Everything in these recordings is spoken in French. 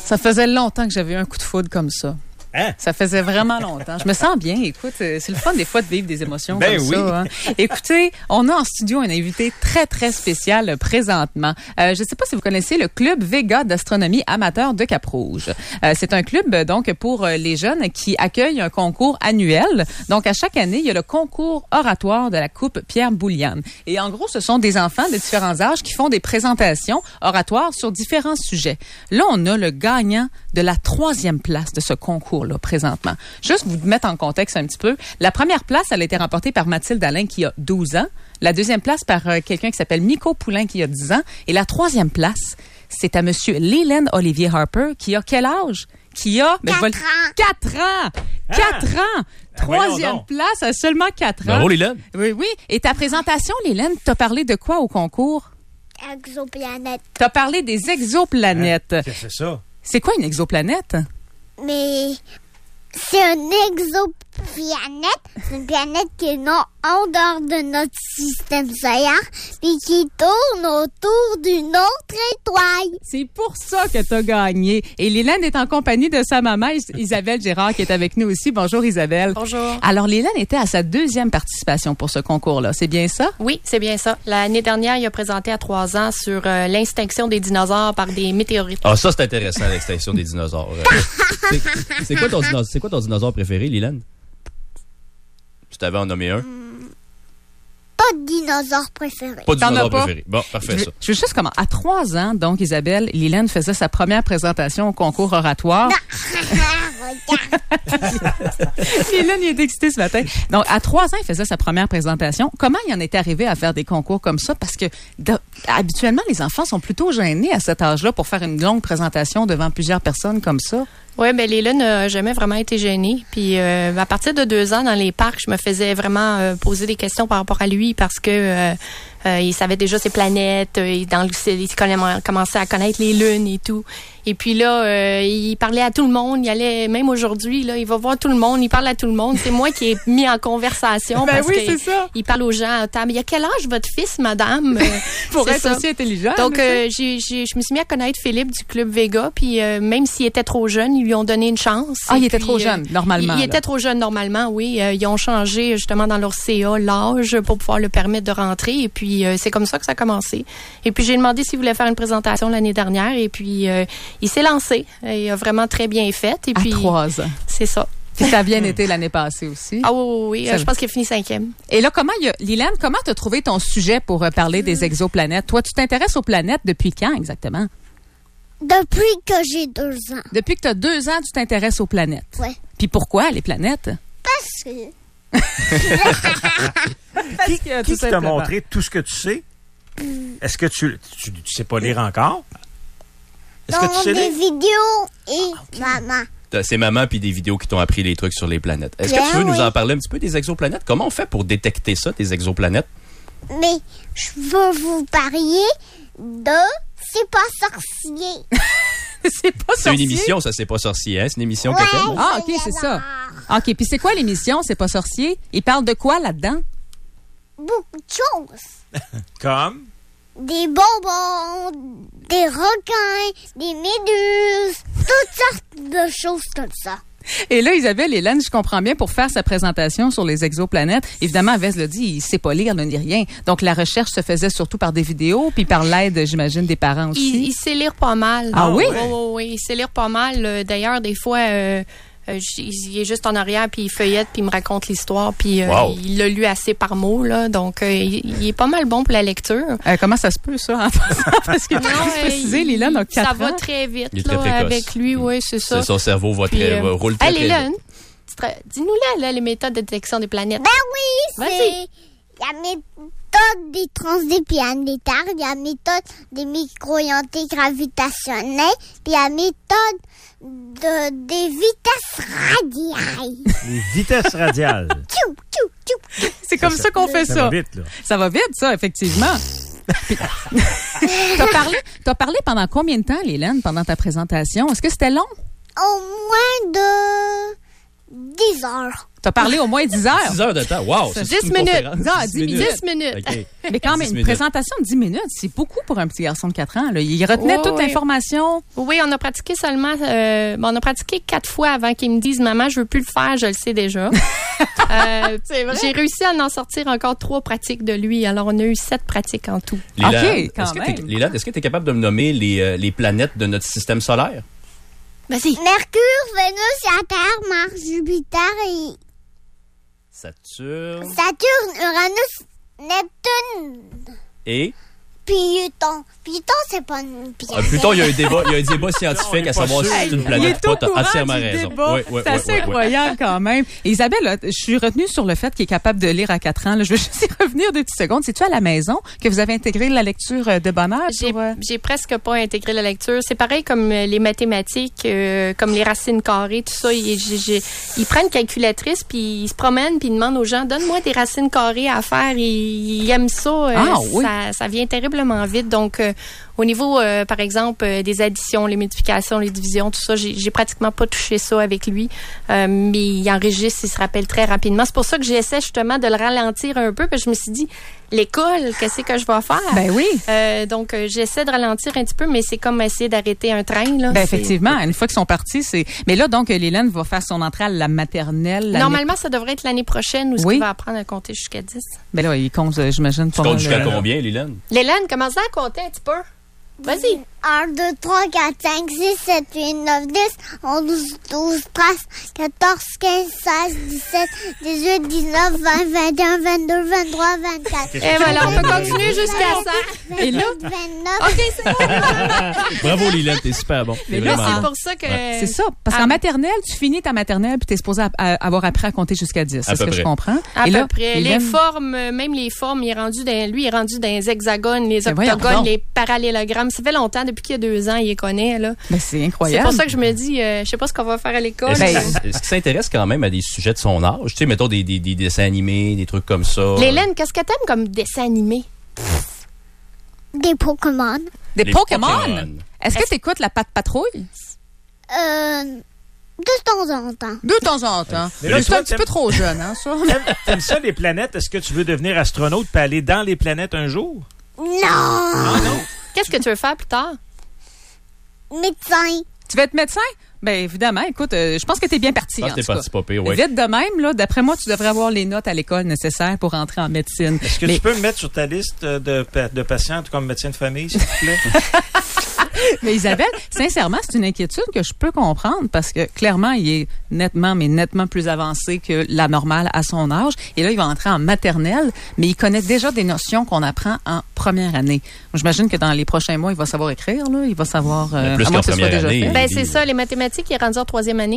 Ça faisait longtemps que j'avais eu un coup de foudre comme ça. Hein? Ça faisait vraiment longtemps. Je me sens bien. Écoute, c'est le fun des fois de vivre des émotions comme ça. Hein. Écoutez, on a en studio un invité très, très spécial présentement. Je ne sais pas si vous connaissez le Club Vega d'astronomie amateur de Cap-Rouge. C'est un club donc pour les jeunes qui accueille un concours annuel. Donc, à chaque année, il y a le concours oratoire de la Coupe Pierre Bouliane. Et en gros, ce sont des enfants de différents âges qui font des présentations oratoires sur différents sujets. Là, on a le gagnant de la 3e place de ce concours-là, présentement. Juste vous mettre en contexte un petit peu. La première place, elle a été remportée par Mathilde Alain, qui a 12 ans. La 2e place par quelqu'un qui s'appelle Miko Poulain, qui a 10 ans. Et la 3e place, c'est à monsieur Leland Olivier Harper, qui a quel âge? Qui a... 4 ans. 4 ans! 4 ans! 3e place à seulement 4 ans. Bravo, Leland. Oui, oui. Et ta présentation, Leland, t'as parlé de quoi au concours? Exoplanète. T'as parlé des exoplanètes. Qu'est-ce que c'est ça? C'est quoi une exoplanète? Mais c'est une exoplanète. C'est une planète qui est non en dehors de notre système solaire puis qui tourne autour d'une autre étoile. C'est pour ça que tu as gagné. Et Lélène est en compagnie de sa maman, Isabelle Gérard, qui est avec nous aussi. Bonjour, Isabelle. Bonjour. Alors, Lélène était à sa 2e participation pour ce concours-là. C'est bien ça? Oui, c'est bien ça. L'année dernière, il a présenté à 3 ans sur l'extinction des dinosaures par des météorites. Ah, ça, c'est intéressant, l'extinction des dinosaures. C'est quoi ton dinosaure préféré, Lélène? Tu t'avais en nommé un? Pas de dinosaure préféré. Pas de T'en as dinosaure pas? préféré. Bon, parfait, ça. Je veux juste comment. À 3 ans, donc, Isabelle, Lélène faisait sa première présentation au concours oratoire. Lélène, il est excité ce matin. Donc, à 3 ans, il faisait sa première présentation. Comment il en était arrivé à faire des concours comme ça? Parce que, habituellement, les enfants sont plutôt gênés à cet âge-là pour faire une longue présentation devant plusieurs personnes comme ça. Oui, bien, Léla n'a jamais vraiment été gênée. Puis, à partir de 2 ans, dans les parcs, je me faisais vraiment poser des questions par rapport à lui parce que il savait déjà ses planètes, il commençait à connaître les lunes et tout. Et puis là, il parlait à tout le monde. Il allait, même aujourd'hui, là, il va voir tout le monde. Il parle à tout le monde. C'est moi qui ai mis en conversation. Ben parce oui, que c'est ça. Il parle aux gens à table. Il y a quel âge votre fils, madame? Pour être ça. aussi intelligent. Donc, je me suis mis à connaître Philippe du Club Vega. Puis, même s'il était trop jeune, ils lui ont donné une chance. Ah, il était puis, trop jeune, normalement. Il était trop jeune, normalement, oui. Ils ont changé, justement, dans leur CA, l'âge pour pouvoir le permettre de rentrer. Et puis, c'est comme ça que ça a commencé. Et puis, j'ai demandé s'il voulait faire une présentation l'année dernière. Et puis, il s'est lancé. Il a vraiment très bien fait. Et puis, à 3 ans. C'est ça. Puis ça a bien été l'année passée aussi. Ah oui. Je pense qu'il a fini 5e. Et là, Lilane, comment tu as trouvé ton sujet pour parler des exoplanètes? Toi, tu t'intéresses aux planètes depuis quand exactement? Depuis que j'ai 2 ans. Depuis que tu as 2 ans, tu t'intéresses aux planètes. Ouais. Puis pourquoi les planètes? Parce que... Qui t'a montré tout ce que tu sais? Est-ce que tu sais pas lire encore? Est-ce que tu sais des lire? vidéos et maman. C'est maman puis des vidéos qui t'ont appris les trucs sur les planètes. Est-ce que tu veux nous en parler un petit peu des exoplanètes? Comment on fait pour détecter ça, des exoplanètes? Mais je veux vous parier de C'est pas sorcier. C'est pas sorcier? C'est une émission, ça, C'est pas sorcier, hein? C'est une émission que t'aimes? Ah, OK, c'est ça. OK, puis c'est quoi l'émission C'est pas sorcier? Il parle de quoi là-dedans? Beaucoup de choses. Comme? Des bonbons, des requins, des méduses, toutes sortes de choses comme ça. Et là, Isabelle, Hélène, je comprends bien, pour faire sa présentation sur les exoplanètes, évidemment, Avez l'a dit, il sait pas lire ni rien. Donc, la recherche se faisait surtout par des vidéos, puis par l'aide, j'imagine, des parents aussi. Il sait lire pas mal. Ah oui? Oui, il sait lire pas mal. D'ailleurs, des fois... il est juste en arrière, puis il feuillette, puis il me raconte l'histoire, puis il l'a lu assez par mots, là. Donc, il est pas mal bon pour la lecture. Comment ça se peut, ça, en passant? Parce que, pour préciser, Lélan a 4 ans. Ça va très vite, il est très précoce. Avec lui, oui, c'est ça. Son cerveau roule très Lélan, vite. dis-nous là, les méthodes de détection des planètes. Ben oui, Vas-y. Il y a méthode des transplanétaires, il y a méthode des micro-orientés gravitationnels, puis il y a méthode des vitesses radiales. Les vitesses radiales. Tchou, tchou, tchou. C'est comme ça qu'on fait ça. Ça va vite, là. Ça va vite, ça, effectivement. T'as parlé pendant combien de temps, Lélène, pendant ta présentation? Est-ce que c'était long? Au moins de 10 heures. T'as parlé au moins 10 heures. 10 heures de temps. Wow! 10 minutes. Non, 10 minutes. Okay. Mais quand même, une présentation de 10 minutes, c'est beaucoup pour un petit garçon de 4 ans. Là. Il retenait toute l'information. Oui, on a pratiqué seulement... on a pratiqué 4 fois avant qu'il me dise « Maman, je veux plus le faire, je le sais déjà. » C'est vrai? J'ai réussi à en sortir encore 3 pratiques de lui. Alors, on a eu 7 pratiques en tout. Lilane, OK, quand même. Lilane, est-ce que tu es capable de me nommer les planètes de notre système solaire? Vas-y. Mercure, Vénus, la Terre, Mars, Jupiter et... Saturne, Uranus, Neptune. Et? Pluton. Pluton, c'est pas une planète. Pluton, il y a un débat scientifique à savoir si c'est une planète ou pas. T'as entièrement raison. C'est assez incroyable quand même. Et Isabelle, là, je suis retenue sur le fait qu'il est capable de lire à 4 ans. Là, je veux juste y revenir 2 petites secondes. C'est-tu à la maison que vous avez intégré la lecture de bonheur? J'ai presque pas intégré la lecture. C'est pareil comme les mathématiques, comme les racines carrées, tout ça. Il prend une calculatrice, puis il se promène, puis il demande aux gens, donne-moi des racines carrées à faire. Il aime ça. Ça vient terriblement vite. Donc, au niveau, par exemple, des additions, les multiplications, les divisions, tout ça, j'ai pratiquement pas touché ça avec lui. Mais il enregistre, il se rappelle très rapidement. C'est pour ça que j'essaie justement de le ralentir un peu, parce que je me suis dit, l'école, qu'est-ce que je vais faire? Ben oui. Donc, j'essaie de ralentir un petit peu, mais c'est comme essayer d'arrêter un train, là. Ben effectivement, une fois qu'ils sont partis, c'est... Mais là, donc, Lilane va faire son entrée à la maternelle. Normalement, ça devrait être l'année prochaine où il va apprendre à compter jusqu'à 10. Ben là, il compte, j'imagine, pas. Tu comptes jusqu'à combien, Lilane? Lilane, commence à compter un petit peu. Vas-y. 1, 2, 3, 4, 5, 6, 7, 8, 9, 10, 11, 12, 13, 14, 15, 16, 17, 18, 19, 20, 21, 22, 23, 24. Et voilà, on peut continuer jusqu'à ça. Et là, 29. OK, c'est bon. Bravo, Lilane, t'es super bon. Mais là, c'est pour ça que... C'est ça. Parce qu'en maternelle, tu finis ta maternelle puis t'es supposé avoir appris à compter jusqu'à 10. C'est ce que je comprends. À peu près. Les formes, même les formes, lui, il est rendu dans les hexagones, les octogones, les parallélogrammes. Ça fait longtemps, depuis qu'il y a 2 ans, il les connaît, là. Ben, c'est incroyable. C'est pour ça que je me dis, je sais pas ce qu'on va faire à l'école. Est-ce qu'il s'intéresse quand même à des sujets de son âge? Tu sais, mettons des dessins animés, des trucs comme ça. Lilane, qu'est-ce que t'aimes comme dessin animé? Des Pokémon. Des Pokémon? Est-ce que t'écoutes la Patte Patrouille? De temps en temps. De temps en temps. Mais là, c'est un petit peu trop jeune, hein, ça? T'aimes ça, les planètes? Est-ce que tu veux devenir astronaute et aller dans les planètes un jour? Non! Ah non! Qu'est-ce que tu veux faire plus tard? Médecin. Tu vas être médecin? Bien, évidemment. Écoute, je pense que tu es bien parti. Je pense que t'es parti pas pire, oui. Vite de même, là, d'après moi, tu devrais avoir les notes à l'école nécessaires pour entrer en médecine. Est-ce que tu peux me mettre sur ta liste de patientes comme médecin de famille, s'il te plaît? Mais Isabelle, sincèrement, c'est une inquiétude que je peux comprendre parce que clairement, il est nettement plus avancé que la normale à son âge. Et là, il va entrer en maternelle, mais il connaît déjà des notions qu'on apprend en première année. J'imagine que dans les prochains mois, il va savoir écrire, là. Il va savoir... plus qu'en première année. Ben, c'est ça, les mathématiques, il est rendu en 3e année.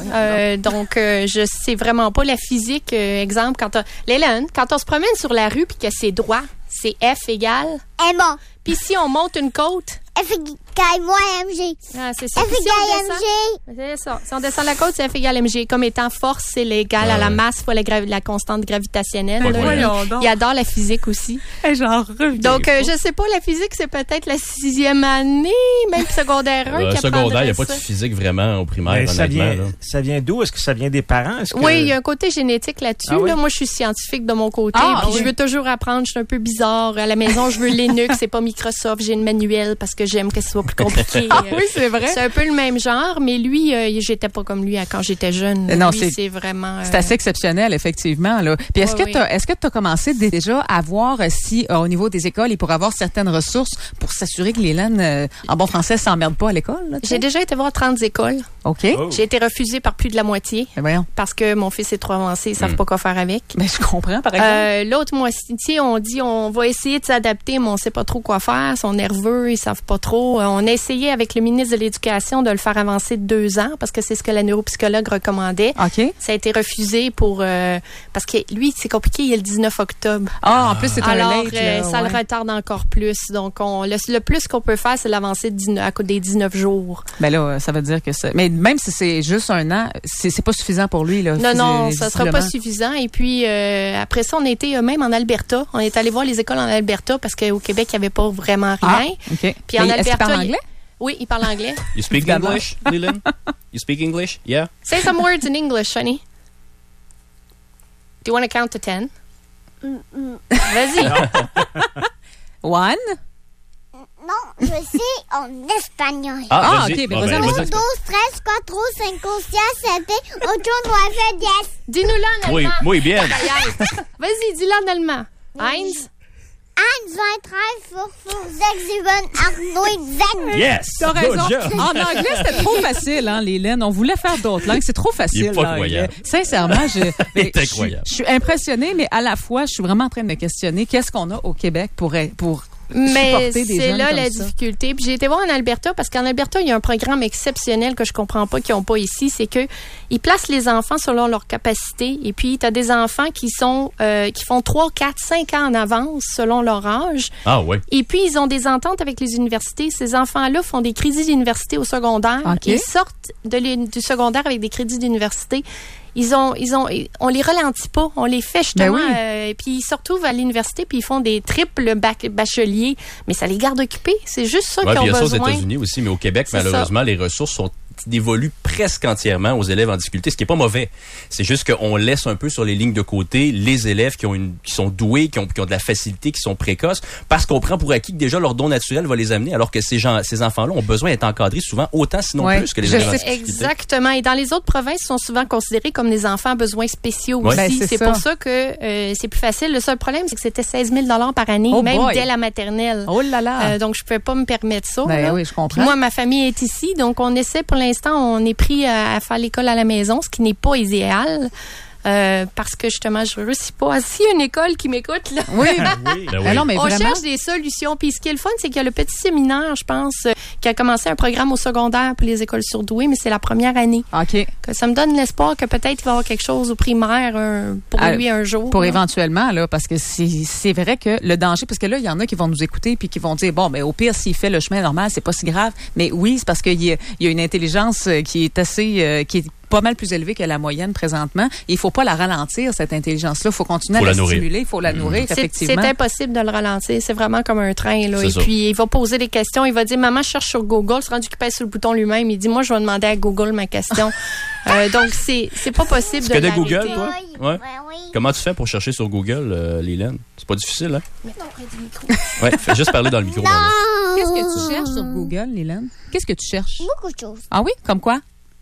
Donc, je sais vraiment pas la physique. Exemple, Lilane, quand on se promène sur la rue puis que c'est droit, c'est F égale... Emma. Puis si on monte une côte... F égale moi mg. Ah, c'est ça. F égale mg. C'est ça. Si on descend la côte, c'est F égale mg. Comme étant force, c'est l'égal à la masse fois la constante gravitationnelle. Il adore la physique aussi. Genre, donc, je sais pas, la physique, c'est peut-être la 6e année, même secondaire 1. Secondaire, il n'y a pas de physique vraiment au primaire, honnêtement. Ça vient d'où? Est-ce que ça vient des parents? Oui, il y a un côté génétique là-dessus. Ah, oui? Là, moi, je suis scientifique de mon côté. Puis je veux toujours apprendre. Je suis un peu bizarre. À la maison, je veux Linux. C'est pas Microsoft. J'ai une manuel parce que j'aime que ce soit plus compliqué. Oui, c'est vrai. C'est un peu le même genre, mais lui, j'étais pas comme lui quand j'étais jeune. Non, lui, c'est vraiment... C'est assez exceptionnel, effectivement, là. Puis est-ce que tu as commencé déjà à voir si, au niveau des écoles, il pourrait avoir certaines ressources pour s'assurer que Lilane, en bon français, s'emmerde pas à l'école? Là, j'ai déjà été voir 30 écoles. OK. Oh. J'ai été refusée par plus de la moitié. Ben voyons. Parce que mon fils est trop avancé, ils savent pas quoi faire avec. Ben, je comprends, par exemple. L'autre moitié, on dit, on va essayer de s'adapter, mais on sait pas trop quoi faire. Ils sont nerveux, ils savent pas trop. On a essayé avec le ministre de l'Éducation de le faire avancer de 2 ans parce que c'est ce que la neuropsychologue recommandait. OK. Ça a été refusé parce que lui, c'est compliqué, il est le 19 octobre. Ah, en plus, c'est un late. Alors, ça le retarde encore plus. Donc, le plus qu'on peut faire, c'est l'avancer à côté des 19 jours. Ben là, ça veut dire que ça... Mais même si c'est juste 1 an, c'est pas suffisant pour lui, là. Non, ça sera pas suffisant. Et puis, après ça, on a été même en Alberta. On est allé voir les écoles en Alberta parce qu'au Québec, il n'y avait pas vraiment rien. OK. Puis en Alberta, est-ce qu'il parle anglais? Oui, il parle anglais. You speak English, Lilane? You speak English? Yeah. Say some words in English, honey. Do you want to count to 10? Vas-y. 1. Non, je sais en espagnol. Ah, OK. Ben, vas-y. 1, 2, 3, 4, 5, 6, 7, 8, 9, 10. Dis-nous-le en allemand. Muy bien. Vas-y, dis-le en allemand. 1. 1, 2, 3, 4, 5, 6, 7, 8, 9, 10. Yes. T'as raison. Good job. En anglais, c'était trop facile, hein, Lylène. On voulait faire d'autres langues. C'est trop facile. Il est pas l'anglais. croyable. Sincèrement, est incroyable. je suis impressionnée, mais à la fois, je suis vraiment en train de me questionner qu'est-ce qu'on a au Québec pour Mais supporter des c'est jeunes là comme la ça. difficulté. Puis j'ai été voir en Alberta parce qu'en Alberta, il y a un programme exceptionnel que je comprends pas, qu'ils n'ont pas ici. C'est que ils placent les enfants selon leur capacité. Et puis, tu as des enfants qui font 3, 4, 5 ans en avance selon leur âge. Ah oui. Et puis, ils ont des ententes avec les universités. Ces enfants-là font des crédits d'université au secondaire. OK. Ils sortent du secondaire avec des crédits d'université. On les ralentit pas, on les fait justement. Ben oui. Puis ils se retrouvent à l'université puis ils font des triples bacheliers, mais ça les garde occupés. C'est juste ça qu'ils ont Puis il y a ça aux besoin. États-Unis aussi, mais au Québec, C'est malheureusement, les ressources sont dévolues presque entièrement aux élèves en difficulté, ce qui est pas mauvais. C'est juste qu'on laisse un peu sur les lignes de côté les élèves qui sont doués, qui ont de la facilité, qui sont précoces, parce qu'on prend pour acquis que déjà leur don naturel va les amener, alors que ces enfants-là ont besoin d'être encadrés souvent autant, sinon Ouais. plus que les Je élèves en sais difficulté. Exactement. Et dans les autres provinces, ils sont souvent considérés comme des enfants à besoins spéciaux Ouais. aussi. Ben, c'est c'est ça. pour ça que c'est plus facile. Le seul problème, c'est que c'était 16 000 $ par année, Oh même boy. dès la maternelle. Oh là là. Donc, je ne pouvais pas me permettre ça. Ben là. oui, je comprends. Puis moi, ma famille est ici, donc on essaie pour l'instant, on est pris à faire l'école à la maison, ce qui n'est pas idéal. Parce que justement, je ne réussis pas. S'il y a une école qui m'écoute, là. Oui. Ben oui. Ah non, mais On vraiment. cherche des solutions. Puis ce qui est le fun, c'est qu'il y a le petit séminaire, je pense, qui a commencé un programme au secondaire pour les écoles surdouées, mais c'est la première année. OK. Que ça me donne l'espoir que peut-être il va y avoir quelque chose au primaire pour lui un jour. Pour là. éventuellement, là, parce que c'est vrai que le danger, parce que là, il y en a qui vont nous écouter puis qui vont dire, bon, ben au pire, s'il fait le chemin normal, c'est pas si grave. Mais oui, c'est parce qu'il y a une intelligence qui est assez, qui est pas mal plus élevée que la moyenne présentement. Et il faut pas la ralentir, cette intelligence-là. Il faut continuer à la stimuler, il faut la nourrir, effectivement. C'est impossible de le ralentir. C'est vraiment comme un train. Là. C'est Et ça. puis, il va poser des questions. Il va dire, maman, je cherche sur Google. C'est rendu qu'il pèse sur le bouton lui-même. Il dit, moi, je vais demander à Google ma question. Donc, c'est pas possible Tu de connais l'arrêter. Google, toi? Oui. Ouais. Ben oui. Comment tu fais pour chercher sur Google, Lylène? C'est pas difficile, hein? Mets-toi près du micro. Ouais, fais juste parler dans le micro. Non. Qu'est-ce que tu cherches sur Google, Lylène? Qu'est-ce que tu cherches? Beaucoup de choses. Ah oui? Comme quoi?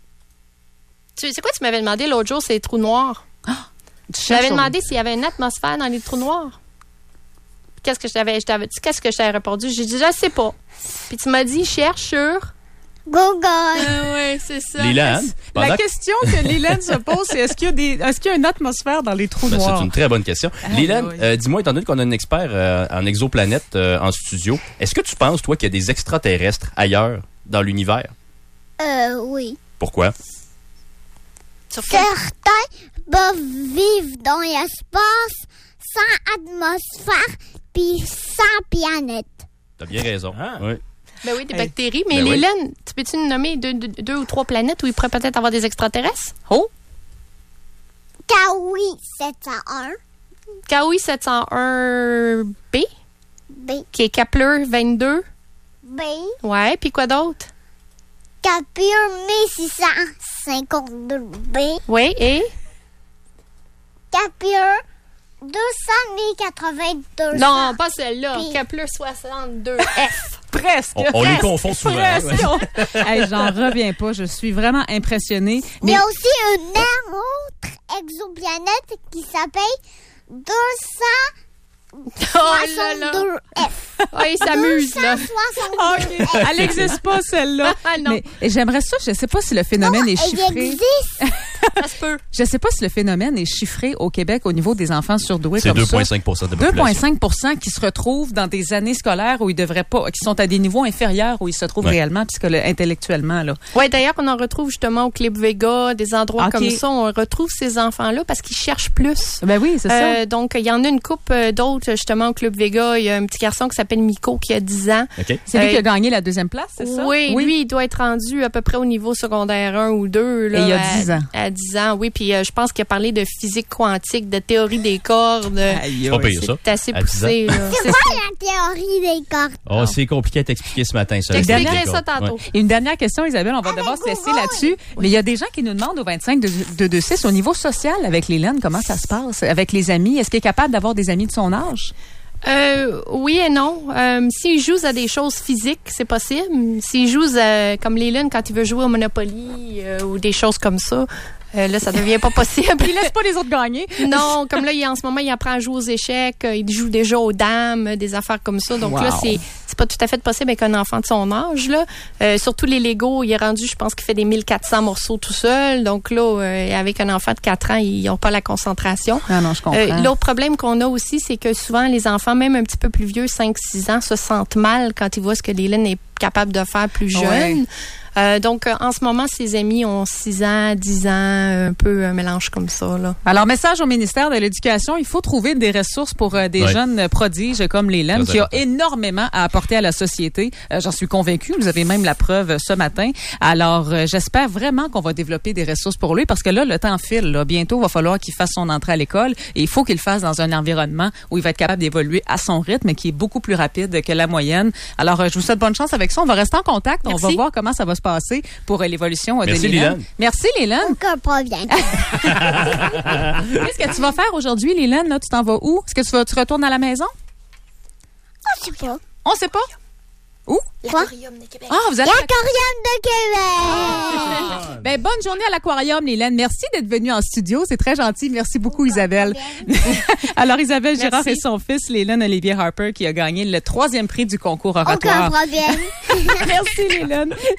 C'est quoi tu m'avais demandé l'autre jour, c'est les trous noirs? Tu Je cherches t'avais sur- demandé s'il y avait une atmosphère dans les trous noirs. Qu'est-ce que je t'avais répondu? J'ai dit, je sais pas. Puis tu m'as dit, cherche sur... Google. oui, c'est ça. Lylène, pendant La question que Lylène se pose, c'est est-ce qu'il y a une atmosphère dans les trous Ben, noirs? c'est une très bonne question. Lylène, oui. dis-moi, étant donné qu'on a un expert en exoplanète en studio, est-ce que tu penses, toi, qu'il y a des extraterrestres ailleurs dans l'univers? Oui. Pourquoi? Sur quel- Certains peuvent vivre dans l'espace sans atmosphère puis sans planète. T'as bien raison. Ah. Oui. Ben oui, des Hey. bactéries. Mais Ben oui. Lylène, tu peux-tu nous nommer deux ou trois planètes où il pourrait peut-être avoir des extraterrestres? Oh! Kawi 701, KOI 701B, B, qui est Kepler 22. B, Ouais, puis quoi d'autre? Capure 1652B, Oui, et? Capure 282. Non, pas celle-là. Puis- Kepler 62F. Presque! On les confond souvent. Presque! Ouais. Hey, j'en reviens pas. Je suis vraiment impressionnée. Il y a aussi une autre exoplanète qui s'appelle 262F. Oh là là. Oh, il s'amuse, là. 262F. OK. Elle n'existe pas, celle-là. Ah non, Mais j'aimerais ça. Je sais pas si le phénomène est Elle chiffré. existe. ça se peut. Je sais pas si le phénomène est chiffré au Québec au niveau des enfants surdoués C'est comme ça. 2,5% de la population. 2,5% qui se retrouvent dans des années scolaires où ils devraient pas, qui sont à des niveaux inférieurs où ils se trouvent Ouais. réellement intellectuellement, là. Oui, d'ailleurs, on en retrouve justement au Club Vega, des endroits OK. comme ça. On retrouve ces enfants-là parce qu'ils cherchent plus. Ben oui, c'est ça. Donc, il y en a une couple d'autres, justement, au Club Vega. Il y a un petit garçon qui s'appelle Miko qui a 10 ans. OK? C'est lui qui a gagné la deuxième place, c'est ça? Oui, lui, il doit être rendu à peu près au niveau secondaire 1 ou 2. Là, Et il y a à- 10 ans. À 10 ans, oui. Puis je pense qu'il a parlé de physique quantique, de théorie des cordes. C'est pas pire, ça. C'est assez poussé. Là. C'est quoi la théorie des cordes? Oh, c'est compliqué à t'expliquer ce matin, ça. J'expliquerai ça tantôt. Et une dernière question, Isabelle, on va devoir se laisser là-dessus. Mais il y a des gens qui nous demandent au 25 de 6 au niveau social avec Léland, comment ça se passe? Avec les amis, est-ce qu'il est capable d'avoir des amis de son âge? Oui et non. S'il joue à des choses physiques, c'est possible. S'il joue comme Léland quand il veut jouer au Monopoly ou des choses comme ça, là, ça devient pas possible. Il laisse pas les autres gagner. Non, comme là, en ce moment, il apprend à jouer aux échecs, il joue déjà aux dames, des affaires comme ça. Donc là, c'est pas tout à fait possible avec un enfant de son âge, là. Surtout les Legos, il est rendu, je pense qu'il fait des 1400 morceaux tout seul. Donc là, avec un enfant de 4 ans, ils n'ont pas la concentration. Ah non, je comprends. L'autre problème qu'on a aussi, c'est que souvent, les enfants, même un petit peu plus vieux, 5-6 ans, se sentent mal quand ils voient ce que Léland est capable de faire plus jeune. Ouais. Donc, en ce moment, ses amis ont 6 ans, 10 ans, un peu un mélange comme ça, là. Alors, message au ministère de l'Éducation, il faut trouver des ressources pour des jeunes prodiges comme Léland, qui a énormément à apporter à la société. J'en suis convaincue. Vous avez même la preuve ce matin. Alors, j'espère vraiment qu'on va développer des ressources pour lui, parce que là, le temps file. Là. Bientôt, il va falloir qu'il fasse son entrée à l'école, et il faut qu'il le fasse dans un environnement où il va être capable d'évoluer à son rythme, qui est beaucoup plus rapide que la moyenne. Alors, je vous souhaite bonne chance avec ça. On va rester en contact. Merci. On va voir comment ça va se passer pour l'évolution de Merci, Léland. Merci, Léland. Aucun problème. Qu'est-ce que tu vas faire aujourd'hui, Léland? Là, tu t'en vas où? Est-ce que tu retournes à la maison? Je sais pas. On sait pas. Où? L'Aquarium de Québec. Ah, vous allez L'Aquarium de Québec! Ben, bonne journée à l'Aquarium, Léland. Merci d'être venue en studio. C'est très gentil. Merci beaucoup, Isabelle. Alors, Isabelle Girard et son fils, Léland Olivier Harper, qui a gagné le 3e prix du concours oratoire. Aucun problème. Merci, Léland.